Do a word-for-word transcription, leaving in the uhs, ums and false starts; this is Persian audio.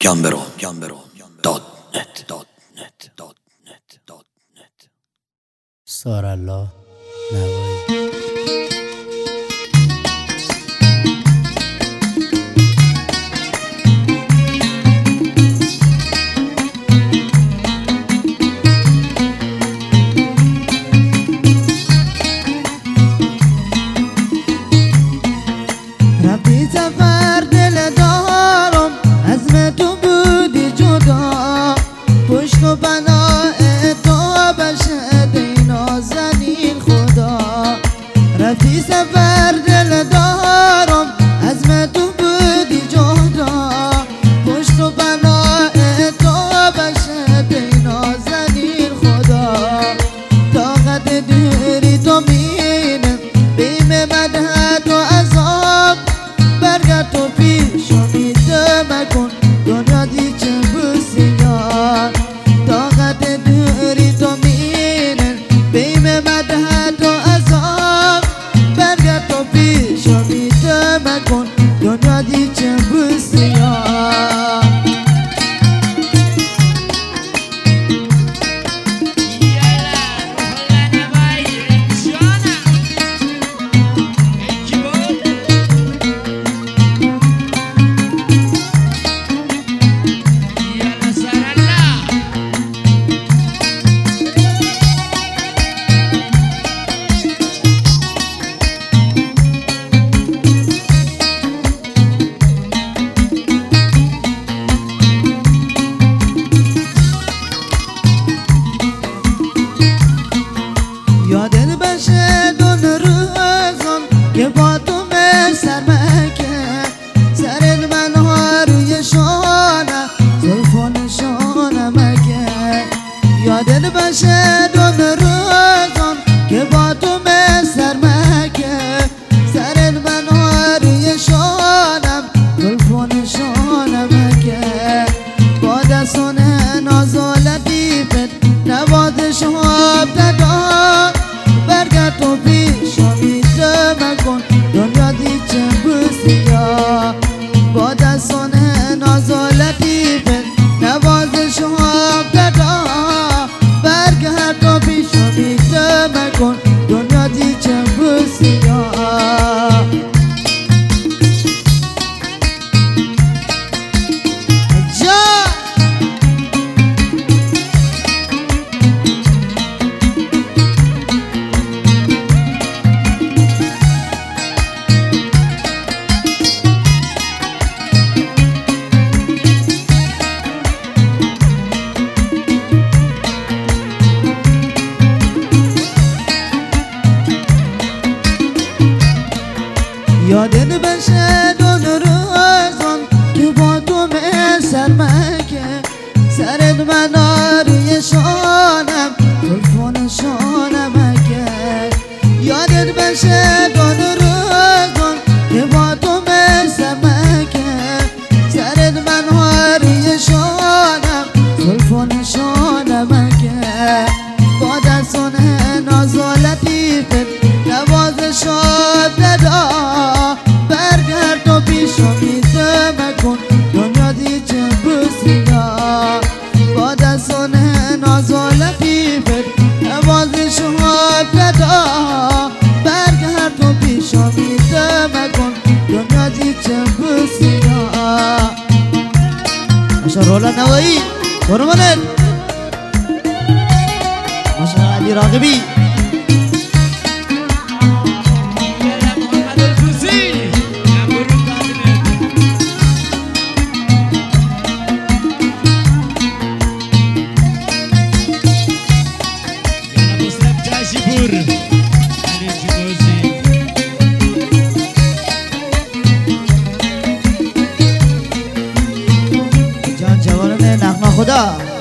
جنبرو جنبرو دات نت دات نت دات نت دات نت سارالله نوایی رفتی سفر دل دارم عزم تو بودی جدا پشت و بنای تو بشه دینا زنین خدا رفتی سفر دل دارم عزم تو بودی جدا پشت و بنای تو بشه دینا زنین خدا طاقت دوری تو مینه بیم مدهد و عذاب برگرد تو پیش امیده مکن دنیا دیچه بسیار طاقت دوری تو مینه بیم مدهد و عذاب برگرد تو پیش امیده مکن دنیا دیچه بسیار یادت بشه دون روزم که با تو سر مکه سر من ها روی شانه زلفان شانه مکه یادت بشه دون روزم که با تو سر مکه سر من ها روی شانم زلفان شانه مکه با دستان ناز و لطیفت نوازش ها داد برگرد تو پیش امیده مکن دنیا دیچه بسیار با دستان ناز و لطیفت نوازش ها داد برگرد تو پیش امیده مکن دنیا دیچه بسیار یادت بشه دون روزان که با تو سر مکه سرت من روی شانم زلفان شانم مکه یادت بشه دون روزان که با تو سر مکه سرت من روی شانم زلفان شانم مکه با دستان ناز و لطیفت نوازش دادا برگرد تو پیش امیده مکن دنیا دیچه بسیار با دستان ناز و لطیفت نوازش دادا برگرد تو پیش امیده مکن دنیا دیچه بسیار ماشا رولا نوایی برمانت ماشا علی راقبی جان جوانم نغمه خدا